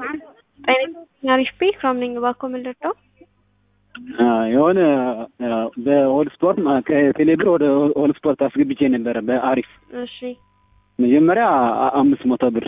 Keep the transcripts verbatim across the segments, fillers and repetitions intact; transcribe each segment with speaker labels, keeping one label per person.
Speaker 1: አሪፍ ፔ ክራምኒንግ ባኮ ምልደው
Speaker 2: የሆነ በኦል ስፖርት ከቴሌብር ወደ ኦል ስፖርት አስገብቼ ነበር በአሪፍ
Speaker 1: እሺ
Speaker 2: መጀመሪያ አምስት መቶ ብር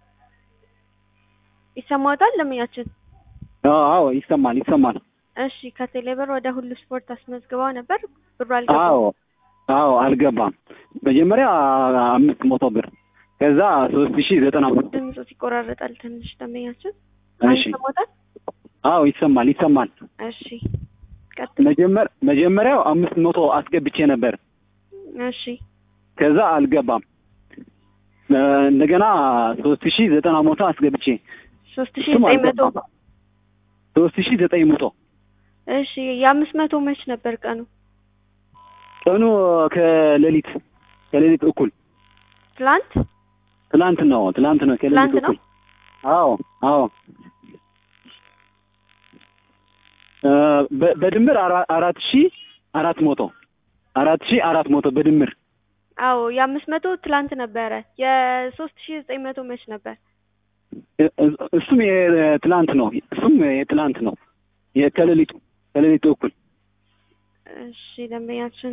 Speaker 1: ይሰማታል ለምያችን
Speaker 2: አዎ ይሰማል ይሰማል
Speaker 1: እሺ ከቴሌብር ወደ ሁሉ ስፖርት አስመዝግባው ነበር ብሩ አልገባም
Speaker 2: አዎ አዎ አልገባም መጀመሪያ አምስት መቶ ብር ከዛ ሶስት ሺህ ዘጠና ብር
Speaker 1: ድምፁ ሲቆራረጣል ትንሽ ለምያችን
Speaker 2: እሺ አዎ ይሰማል ይሰማል
Speaker 1: እሺ ቀጥል
Speaker 2: መጀመር መጀመሪያው አምስት መቶ አስገብቼ ነበር
Speaker 1: እሺ
Speaker 2: ከዛ አልገባም እንደገና ሶስት ሺህ ዘጠና መቶ አስገብቼ
Speaker 1: ሶስት ሺህ ዘጠኝ መቶ
Speaker 2: ሶስት ሺህ ዘጠኝ መቶ
Speaker 1: እሺ የአምስት መቶ መች ነበር ቀኑ
Speaker 2: ቀኑ ከሌሊት ከሌሊት እኩል
Speaker 1: ትላንት
Speaker 2: ትላንት ነው ትላንት ነው ከሌሊት እኩል አዎ አዎ በድምር አራት ሺህ አራት መቶ አራት ሺህ አራት መቶ በድምር
Speaker 1: አዎ የአምስት መቶ ትላንት ነበረ የሶስት ሺህ ዘጠኝ መቶ መች ነበር
Speaker 2: እሱም የትላንት ነው እሱም የትላንት ነው የከሌሊቱ ከሌሊቱ እኩል
Speaker 1: እሺ ደምያችን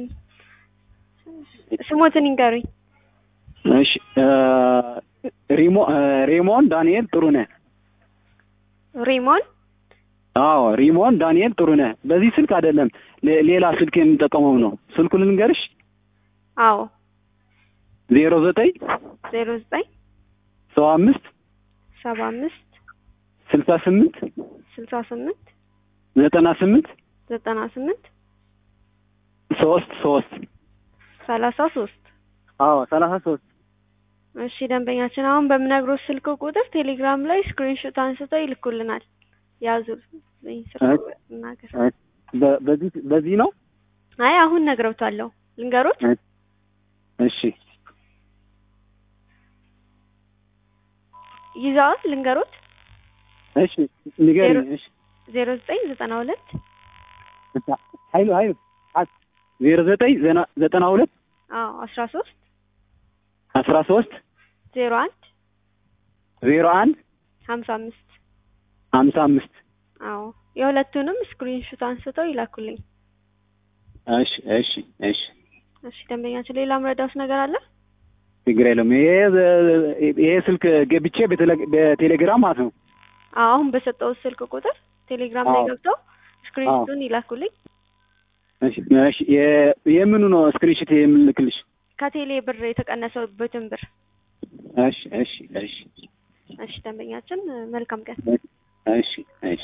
Speaker 1: ስሞትን ይንገሩኝ
Speaker 2: እሺ ሪሞ ሪሞን ዳንኤል ጥሩነህ
Speaker 1: ሪሞን
Speaker 2: አዎ ሪሞን ዳንኤል ጥሩነህ በዚህ ስልክ አይደለም ሌላ ስልክ የምንጠቀመው ነው ስልኩን ልንገርሽ
Speaker 1: አዎ
Speaker 2: ዜሮ ዘጠኝ
Speaker 1: ዜሮ ዘጠኝ
Speaker 2: ሰባ አምስት
Speaker 1: ሰባ አምስት
Speaker 2: ስልሳ ስምንት
Speaker 1: ስልሳ ስምንት
Speaker 2: ዘጠና ስምንት
Speaker 1: ዘጠና ስምንት
Speaker 2: ሶስት ሶስት
Speaker 1: ሰላሳ ሶስት
Speaker 2: አዎ ሰላሳ ሶስት
Speaker 1: እሺ ደንበኛችን አሁን በምነግሮት ስልክ ቁጥር ቴሌግራም ላይ ስክሪንሾት አንስተው ይልኩልናል ያዙ
Speaker 2: በዚህ በዚህ ነው
Speaker 1: አይ አሁን ነግረውታለሁ ልንገሮት
Speaker 2: እሺ
Speaker 1: ይዛው ልንገሮት
Speaker 2: እሺ ንገሪኝ እሺ
Speaker 1: ዜሮ ዘጠኝ ዘጠና ሁለት
Speaker 2: ኃይሉ ኃይሉ ዜሮ ዘጠኝ ዘጠና ሁለት
Speaker 1: አዎ አስራ ሶስት
Speaker 2: አስራ ሶስት
Speaker 1: ዜሮ አንድ
Speaker 2: ዜሮ አንድ
Speaker 1: ሀምሳ አምስት
Speaker 2: ሀምሳ አምስት
Speaker 1: አዎ የሁለቱንም ስክሪንሾት አንስተው ይላኩልኝ
Speaker 2: እሺ እሺ እሺ
Speaker 1: እሺ ደንበኛችን ሌላ ምረዳውስ ነገር አለ
Speaker 2: ችግር የለም ይሄ ይሄ ስልክ ገብቼ በቴሌግራም ማለት ነው
Speaker 1: አሁን በሰጠው ስልክ ቁጥር ቴሌግራም ላይ ገብተው ስክሪንሾቱን ይላኩልኝ
Speaker 2: እሺ እሺ የምኑ ነው ስክሪንሾት የምልክልሽ
Speaker 1: ከቴሌ ብር የተቀነሰበትን ብር
Speaker 2: እሺ እሺ እሺ
Speaker 1: እሺ ደንበኛችን መልካም ቀን
Speaker 2: እሺ እሺ